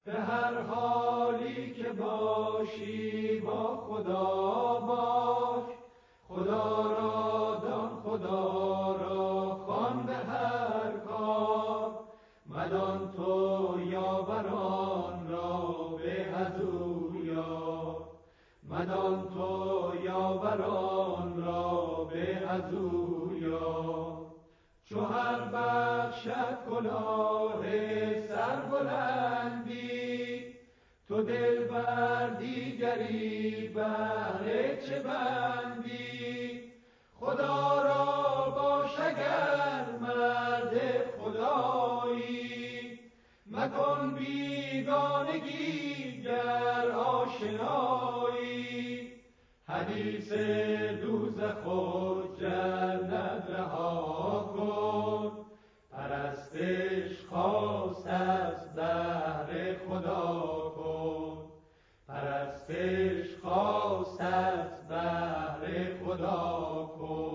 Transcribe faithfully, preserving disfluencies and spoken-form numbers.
به هر حالی که باشی با خدا باش، خدا را دان، خدا را خوان به هر کار، مدان تو یاوران را به از او یار، مدان تو یاوران را به از او یار. چو هر بخشد کلاه سربلندی، تو دل بر دیگری بهر چه بندی؟ خدا را باش اگر مرد خدایی، مکن بیگانگی گر آشنایی. حدیث دوزخ و جنت رها کن، پرستش خاص از بهر خدا کن، پرستش خاص از بهر خدا کن.